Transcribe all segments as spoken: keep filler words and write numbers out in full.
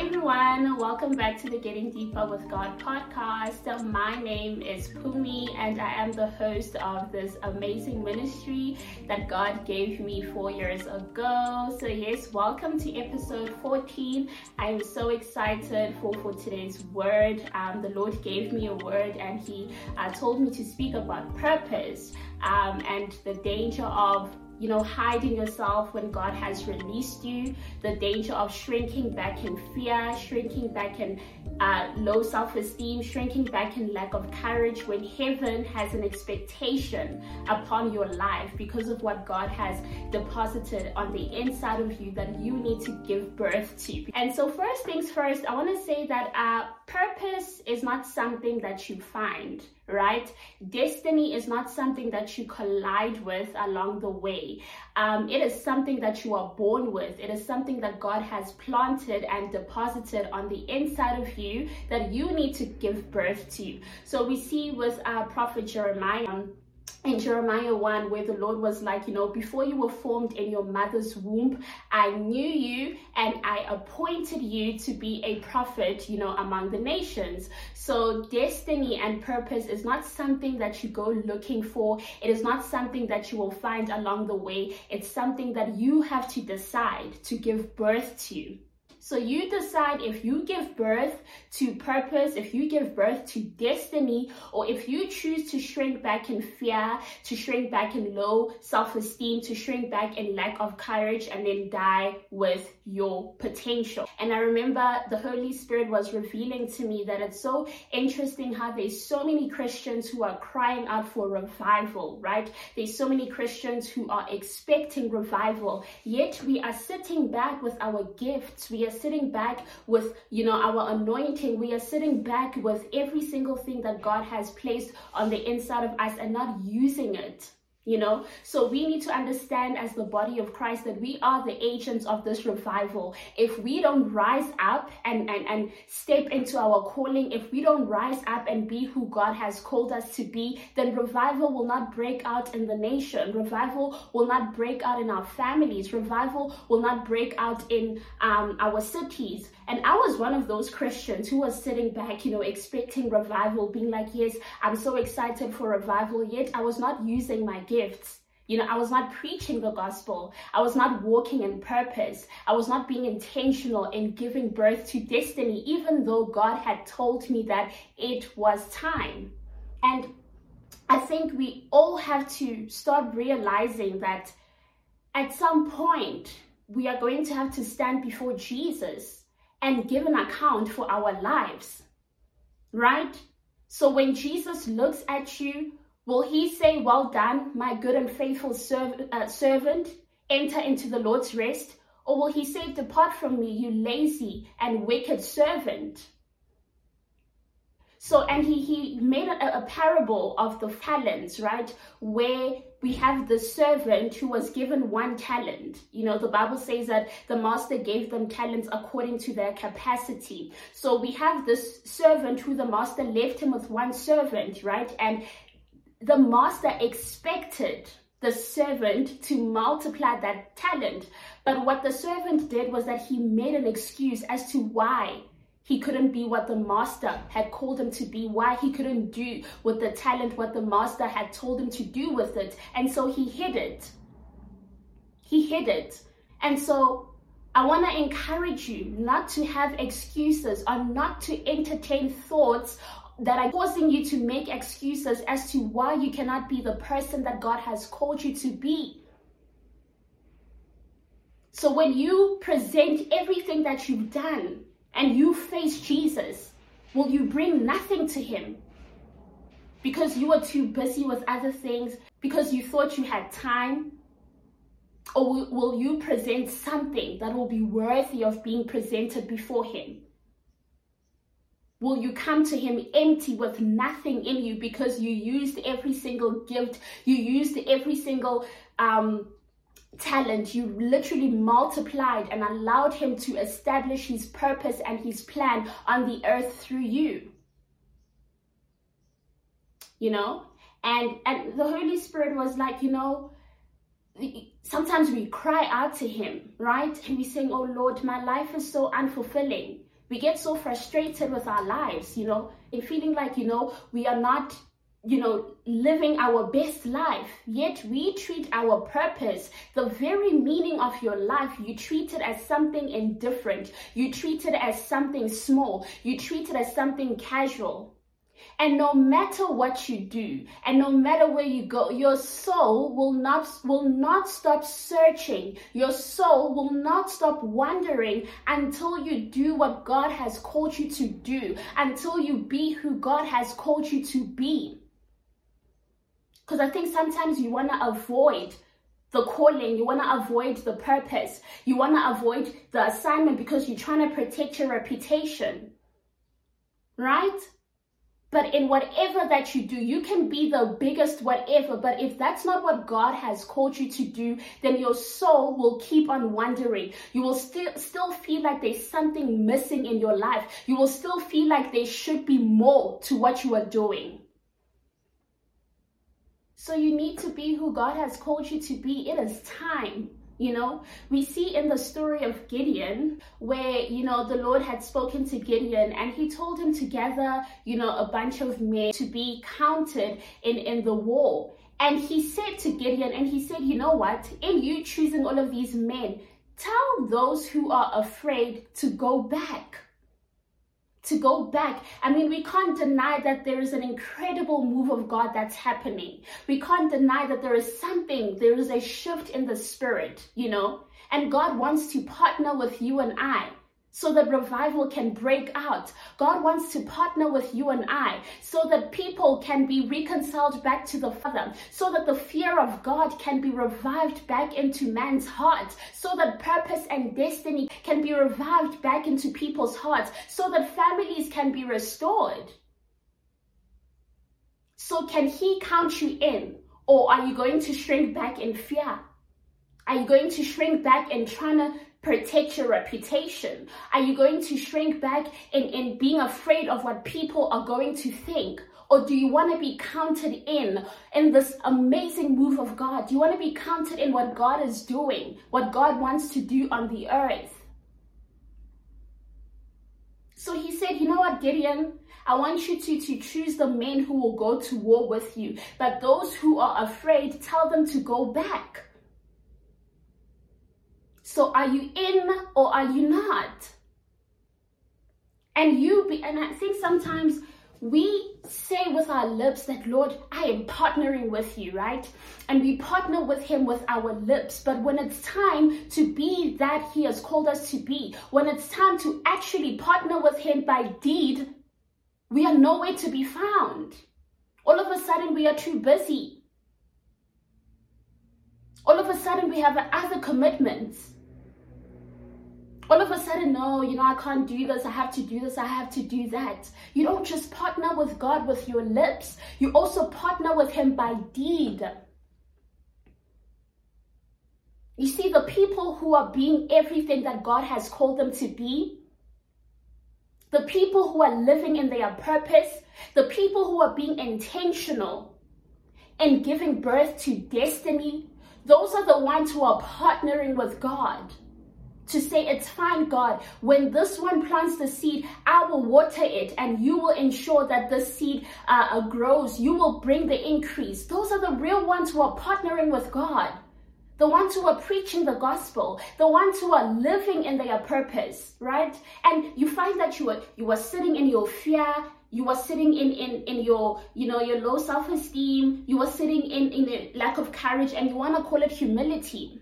everyone, welcome back to the Getting Deeper with God podcast. My name is Pumi and I am the host of this amazing ministry that God gave me four years ago. So yes, welcome to episode fourteen. I'm so excited for, for today's word. Um, the Lord gave me a word and he uh, told me to speak about purpose um, and the danger of you know, hiding yourself when God has released you, the danger of shrinking back in fear, shrinking back in uh, low self-esteem, shrinking back in lack of courage when heaven has an expectation upon your life because of what God has deposited on the inside of you that you need to give birth to. And so first things first, I want to say that uh, purpose is not something that you find, right? Destiny is not something that you collide with along the way. Um, it is something that you are born with. It is something that God has planted and deposited on the inside of you that you need to give birth to. So we see with our prophet Jeremiah, um, in Jeremiah one, where the Lord was like, you know, before you were formed in your mother's womb, I knew you and I appointed you to be a prophet, you know, among the nations. So destiny and purpose is not something that you go looking for. It is not something that you will find along the way. It's something that you have to decide to give birth to. So you decide if you give birth to purpose, if you give birth to destiny, or if you choose to shrink back in fear, to shrink back in low self-esteem, to shrink back in lack of courage, and then die with your potential. And I remember the Holy Spirit was revealing to me that it's so interesting how there's so many Christians who are crying out for revival, right? There's so many Christians who are expecting revival, yet we are sitting back with our gifts. We are sitting back with, you know, our anointing. We are sitting back with every single thing that God has placed on the inside of us and not using it. You know, so we need to understand as the body of Christ that we are the agents of this revival. If we don't rise up and, and, and step into our calling, if we don't rise up and be who God has called us to be, then revival will not break out in the nation. Revival will not break out in our families. Revival will not break out in um, our cities. And I was one of those Christians who was sitting back, you know, expecting revival, being like, yes, I'm so excited for revival, yet I was not using my gifts. You know, I was not preaching the gospel. I was not walking in purpose. I was not being intentional in giving birth to destiny, even though God had told me that it was time. And I think we all have to start realizing that at some point, we are going to have to stand before Jesus and give an account for our lives, right? So when Jesus looks at you, will he say, well done, my good and faithful serv- uh, servant, enter into the Lord's rest? Or will he say, depart from me, you lazy and wicked servant? So, and he, he made a, a parable of the talents, right? Where we have the servant who was given one talent. You know, the Bible says that the master gave them talents according to their capacity. So we have this servant who the master left him with one servant, right? And the master expected the servant to multiply that talent. But what the servant did was that he made an excuse as to why he couldn't be what the master had called him to be, why he couldn't do with the talent what the master had told him to do with it. And so he hid it. He hid it. And so I want to encourage you not to have excuses or not to entertain thoughts that are causing you to make excuses as to why you cannot be the person that God has called you to be. So when you present everything that you've done, and you face Jesus, will you bring nothing to him? Because you were too busy with other things, because you thought you had time? Or will, will you present something that will be worthy of being presented before him? Will you come to him empty with nothing in you because you used every single gift, you used every single um, talent, you literally multiplied and allowed him to establish his purpose and his plan on the earth through you? You know, and and the Holy Spirit was like, you know, sometimes we cry out to him, right? And we saying, oh Lord, my life is so unfulfilling. We get so frustrated with our lives, you know, and feeling like, you know, we are not, you know, living our best life. Yet we treat our purpose, the very meaning of your life, you treat it as something indifferent. You treat it as something small. You treat it as something casual. And no matter what you do, and no matter where you go, your soul will not will not stop searching. Your soul will not stop wondering until you do what God has called you to do, until you be who God has called you to be. Because I think sometimes you want to avoid the calling, you want to avoid the purpose, you want to avoid the assignment because you're trying to protect your reputation, right? But in whatever that you do, you can be the biggest whatever, but if that's not what God has called you to do, then your soul will keep on wondering. You will still still feel like there's something missing in your life. You will still feel like there should be more to what you are doing. So you need to be who God has called you to be. It is time. You know, we see in the story of Gideon where, you know, the Lord had spoken to Gideon and he told him to gather, you know, a bunch of men to be counted in, in the war. And he said to Gideon, and he said, you know what, in you choosing all of these men, tell those who are afraid to go back. To go back. I mean, we can't deny that there is an incredible move of God that's happening. We can't deny that there is something, there is a shift in the spirit, you know, and God wants to partner with you and I so that revival can break out. God wants to partner with you and I so that people can be reconciled back to the Father, so that the fear of God can be revived back into man's heart, so that purpose and destiny can be revived back into people's hearts, so that families can be restored. So can he count you in, or are you going to shrink back in fear? Are you going to shrink back and trying to protect your reputation? Are you going to shrink back in, in being afraid of what people are going to think? Or do you want to be counted in, in this amazing move of God? Do you want to be counted in what God is doing, what God wants to do on the earth? So he said, you know what, Gideon, I want you to, to choose the men who will go to war with you. But those who are afraid, tell them to go back. So are you in or are you not? And you be, and I think sometimes we say with our lips that, Lord, I am partnering with you, right? And we partner with him with our lips. But when it's time to be that he has called us to be, when it's time to actually partner with him by deed, we are nowhere to be found. All of a sudden, we are too busy. All of a sudden, we have other commitments. All of a sudden, no, you know, I can't do this. I have to do this. I have to do that. You don't just partner with God with your lips. You also partner with him by deed. You see, the people who are being everything that God has called them to be, the people who are living in their purpose, the people who are being intentional and giving birth to destiny, those are the ones who are partnering with God. To say, it's fine, God, when this one plants the seed, I will water it and you will ensure that the seed uh, grows. You will bring the increase. Those are the real ones who are partnering with God. The ones who are preaching the gospel, the ones who are living in their purpose, right? And you find that you are, you are sitting in your fear, you are sitting in, in, in your, you know, your low self-esteem, you are sitting in, in a lack of courage, and you want to call it humility.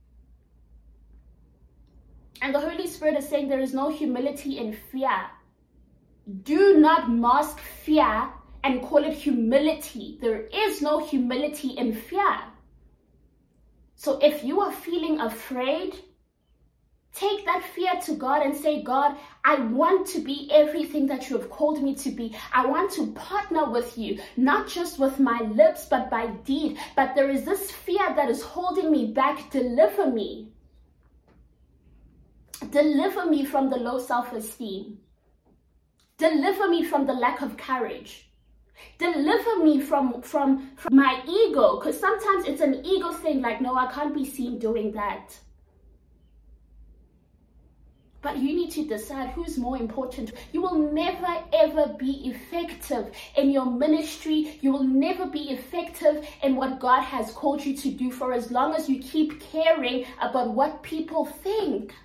And the Holy Spirit is saying there is no humility in fear. Do not mask fear and call it humility. There is no humility in fear. So if you are feeling afraid, take that fear to God and say, God, I want to be everything that you have called me to be. I want to partner with you, not just with my lips, but by deed. But there is this fear that is holding me back. Deliver me. Deliver me from the low self-esteem. Deliver me from the lack of courage. Deliver me from, from, from my ego, because sometimes it's an ego thing, like, no, I can't be seen doing that. But you need to decide who's more important. You will never ever be effective in your ministry. You will never be effective in what God has called you to do for as long as you keep caring about what people think.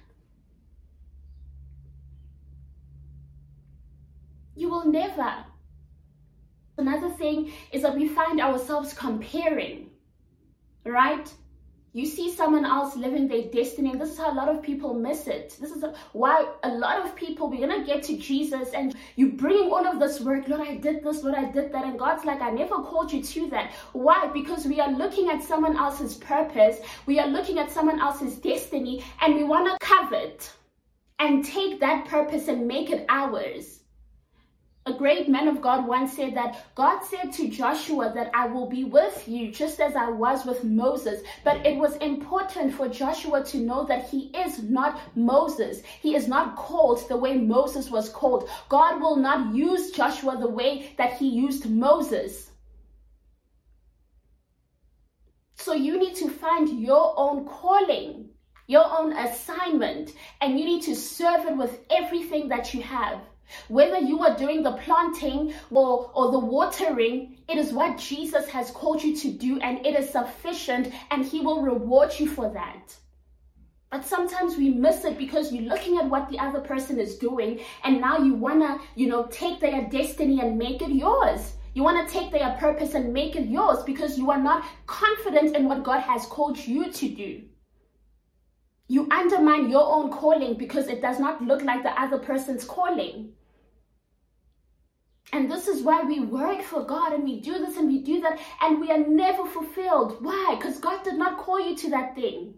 You will never. Another thing is that we find ourselves comparing, right? You see someone else living their destiny, and this is how a lot of people miss it. This is why a lot of people, we're going to get to Jesus, and you bring all of this work. Lord, I did this, Lord, I did that. And God's like, I never called you to that. Why? Because we are looking at someone else's purpose. We are looking at someone else's destiny, and we want to covet and take that purpose and make it ours. A great man of God once said that God said to Joshua that I will be with you just as I was with Moses. But it was important for Joshua to know that he is not Moses. He is not called the way Moses was called. God will not use Joshua the way that he used Moses. So you need to find your own calling, your own assignment, and you need to serve it with everything that you have. Whether you are doing the planting or, or the watering, it is what Jesus has called you to do, and it is sufficient, and he will reward you for that. But sometimes we miss it because you're looking at what the other person is doing, and now you want to, you know, take their destiny and make it yours. You want to take their purpose and make it yours because you are not confident in what God has called you to do. You undermine your own calling because it does not look like the other person's calling. And this is why we work for God, and we do this and we do that, and we are never fulfilled. Why? Because God did not call you to that thing.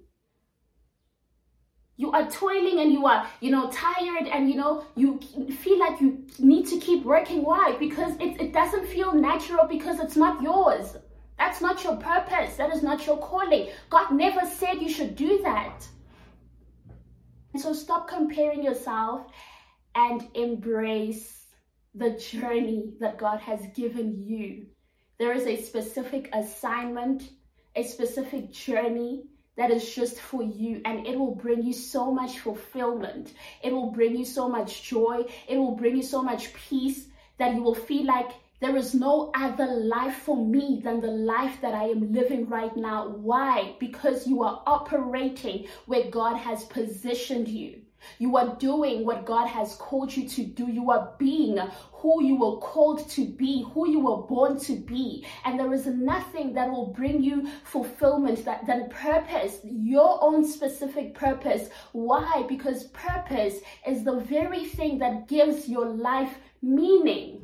You are toiling and you are, you know, tired, and, you know, you feel like you need to keep working. Why? Because it, it doesn't feel natural, because it's not yours. That's not your purpose. That is not your calling. God never said you should do that. So stop comparing yourself and embrace the journey that God has given you. There is a specific assignment, a specific journey that is just for you, and it will bring you so much fulfillment. It will bring you so much joy. It will bring you so much peace that you will feel like there is no other life for me than the life that I am living right now. Why? Because you are operating where God has positioned you. You are doing what God has called you to do. You are being who you were called to be, who you were born to be. And there is nothing that will bring you fulfillment that, than purpose, your own specific purpose. Why? Because purpose is the very thing that gives your life meaning.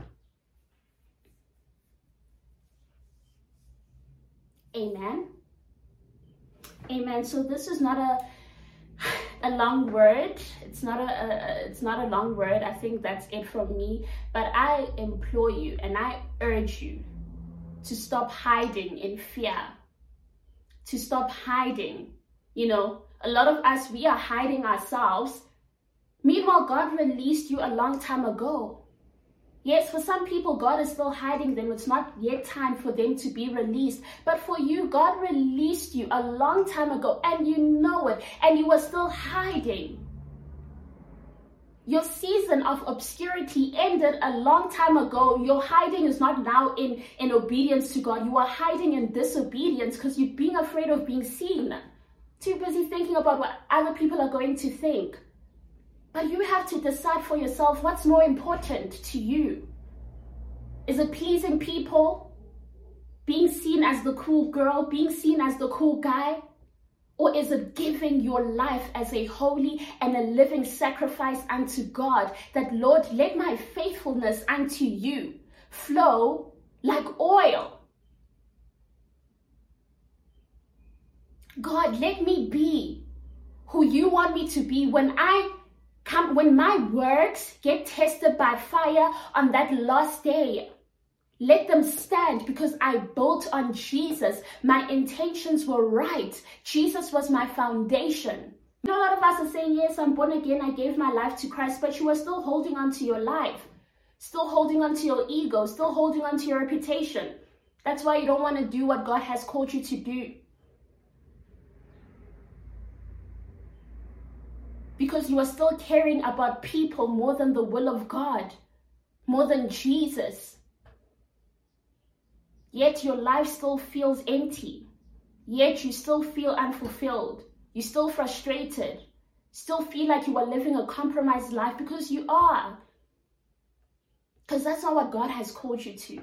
Amen. Amen. So this is not a a long word. It's not a, a it's not a long word. I think that's it from me. But I implore you and I urge you to stop hiding in fear. To stop hiding. You know, a lot of us, we are hiding ourselves. Meanwhile, God released you a long time ago. Yes, for some people, God is still hiding them. It's not yet time for them to be released. But for you, God released you a long time ago, and you know it, and you are still hiding. Your season of obscurity ended a long time ago. Your hiding is not now in, in obedience to God. You are hiding in disobedience because you're being afraid of being seen. Too busy thinking about what other people are going to think. But you have to decide for yourself what's more important to you. Is it pleasing people? Being seen as the cool girl? Being seen as the cool guy? Or is it giving your life as a holy and a living sacrifice unto God? That, Lord, let my faithfulness unto you flow like oil. God, let me be who you want me to be when I Come, when my works get tested by fire on that last day, let them stand because I built on Jesus. My intentions were right. Jesus was my foundation. You know, a lot of us are saying, yes, I'm born again. I gave my life to Christ, but you are still holding on to your life, still holding on to your ego, still holding on to your reputation. That's why you don't want to do what God has called you to do. Because because you are still caring about people more than the will of God, more than Jesus. Yet your life still feels empty. Yet you still feel unfulfilled. You're still frustrated. Still feel like you are living a compromised life, because you are. Because that's not what God has called you to.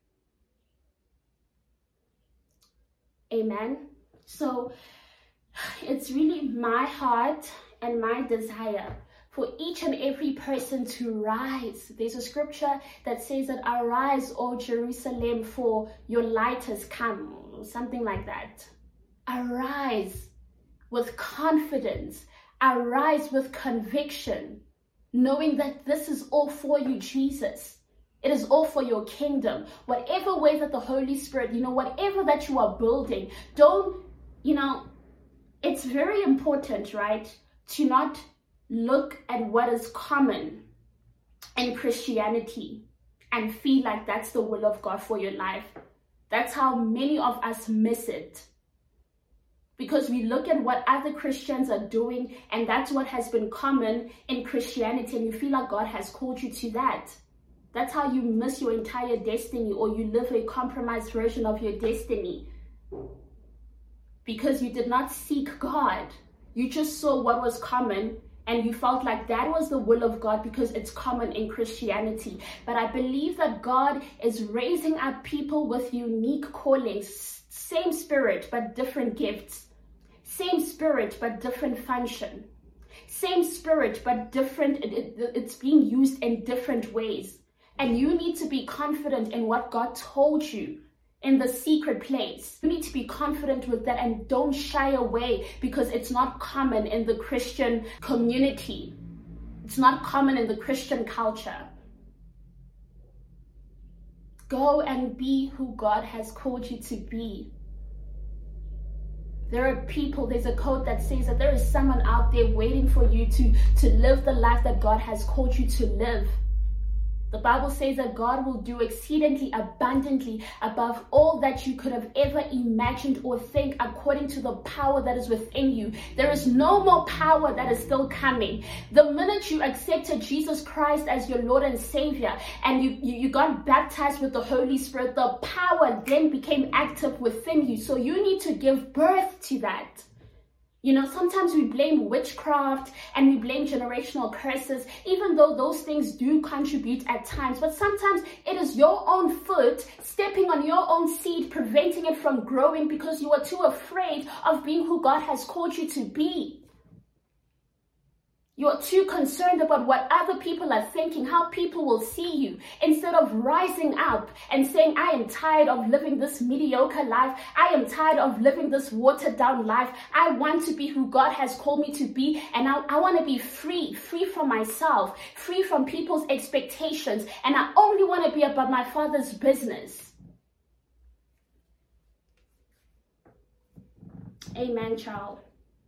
Amen. So it's really my heart and my desire for each and every person to rise. There's a scripture that says that, arise, O Jerusalem, for your light has come, or something like that. Arise with confidence. Arise with conviction, knowing that this is all for you, Jesus. It is all for your kingdom. Whatever way that the Holy Spirit, you know, whatever that you are building, don't, you know, it's very important, right, to not look at what is common in Christianity and feel like that's the will of God for your life. That's how many of us miss it. Because we look at what other Christians are doing, and that's what has been common in Christianity, and you feel like God has called you to that. That's how you miss your entire destiny, or you live a compromised version of your destiny. Because you did not seek God. You just saw what was common, and you felt like that was the will of God because it's common in Christianity. But I believe that God is raising up people with unique callings. Same spirit, but different gifts. Same spirit, but different function. Same spirit, but different, it, it, it's being used in different ways. And you need to be confident in what God told you in the secret place. You need to be confident with that, and don't shy away because it's not common in the Christian community. It's not common in the Christian culture. Go and be who God has called you to be. There are people, there's a quote that says that there is someone out there waiting for you to, to live the life that God has called you to live. The Bible says that God will do exceedingly abundantly above all that you could have ever imagined or think, according to the power that is within you. There is no more power that is still coming. The minute you accepted Jesus Christ as your Lord and Savior, and you, you, you got baptized with the Holy Spirit, the power then became active within you. So you need to give birth to that. You know, sometimes we blame witchcraft and we blame generational curses, even though those things do contribute at times. But sometimes it is your own foot stepping on your own seed, preventing it from growing because you are too afraid of being who God has called you to be. You're too concerned about what other people are thinking, how people will see you, instead of rising up and saying, I am tired of living this mediocre life. I am tired of living this watered down life. I want to be who God has called me to be. And I, I want to be free, free from myself, free from people's expectations. And I only want to be about my Father's business. Amen, child.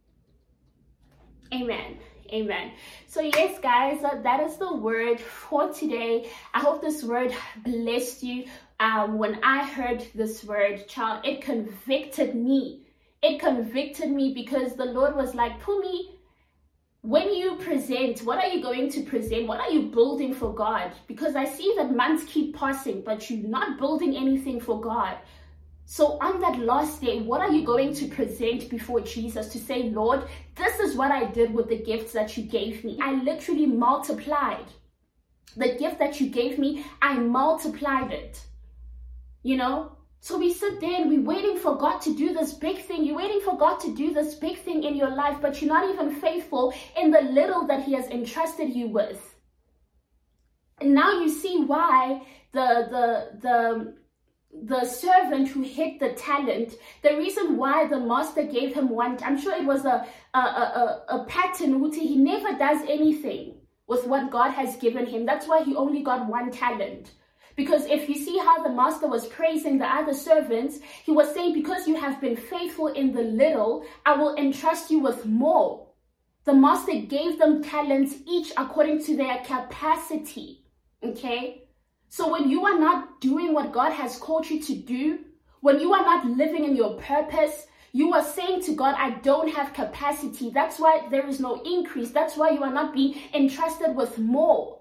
Amen. Amen. So yes, guys, uh, that is the word for today. I hope this word blessed you. Um, when I heard this word, child, it convicted me. It convicted me because the Lord was like, Pumi, when you present, what are you going to present? What are you building for God? Because I see that months keep passing, but you're not building anything for God. So on that last day, what are you going to present before Jesus to say, Lord, this is what I did with the gifts that you gave me. I literally multiplied the gift that you gave me. I multiplied it, you know? So we sit there and we're waiting for God to do this big thing. You're waiting for God to do this big thing in your life, but you're not even faithful in the little that he has entrusted you with. And now you see why the, the, the, the servant who hid the talent, the reason why the master gave him one, I'm sure it was a, a, a, a pattern. He never does anything with what God has given him. That's why he only got one talent. Because if you see how the master was praising the other servants, he was saying, because you have been faithful in the little, I will entrust you with more. The master gave them talents each according to their capacity. Okay? So when you are not doing what God has called you to do, when you are not living in your purpose, You are saying to God, I don't have capacity. That's why there is no increase. That's why you are not being entrusted with more.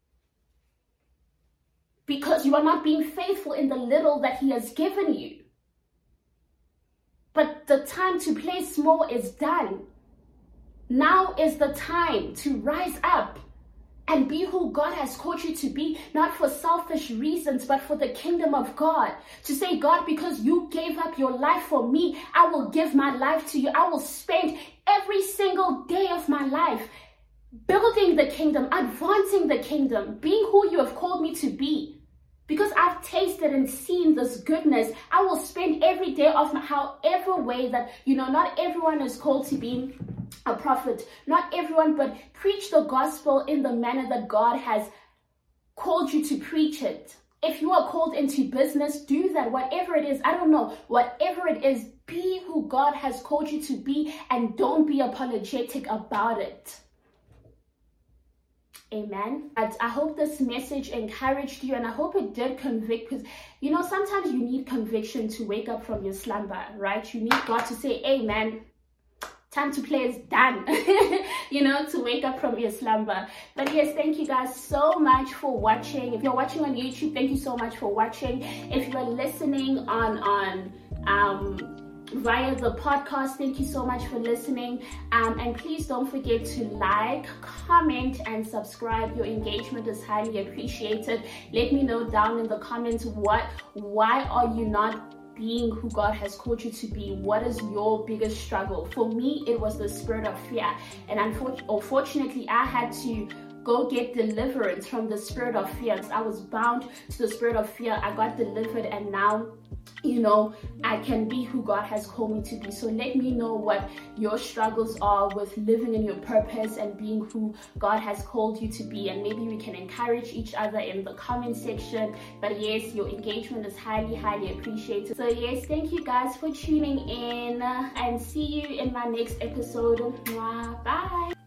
Because you are not being faithful in the little that he has given you. But the time to play small is done. Now is the time to rise up and be who God has called you to be, not for selfish reasons, but for the kingdom of God. To say, God, because you gave up your life for me, I will give my life to you. I will spend every single day of my life building the kingdom, advancing the kingdom, being who you have called me to be. Because I've tasted and seen this goodness, I will spend every day of my, however way that, you know, not everyone is called to be a prophet, not everyone, but preach the gospel in the manner that God has called you to preach it. If you are called into business, do that. Whatever it is, I don't know, whatever it is, be who God has called you to be, and don't be apologetic about it. Amen. But I hope this message encouraged you, and I hope it did convict, because you know, sometimes you need conviction to wake up from your slumber, right? You need God to say, hey man, time to play is done, you know, to wake up from your slumber. But yes, thank you guys so much for watching. If you're watching on YouTube, thank you so much for watching. If you're listening on on um via the podcast, thank you so much for listening, um and please don't forget to like, comment, and subscribe. Your engagement is highly appreciated. Let me know down in the comments, what why are you not being who God has called you to be? What is your biggest struggle? For me, it was the spirit of fear, and unfortunately I had to go get deliverance from the spirit of fear. I was bound to the spirit of fear. I got delivered, and now, you know, I can be who God has called me to be. So let me know what your struggles are with living in your purpose and being who God has called you to be, and maybe we can encourage each other in the comment section. But yes, your engagement is highly highly appreciated. So yes, thank you guys for tuning in, and see you in my next episode. Bye.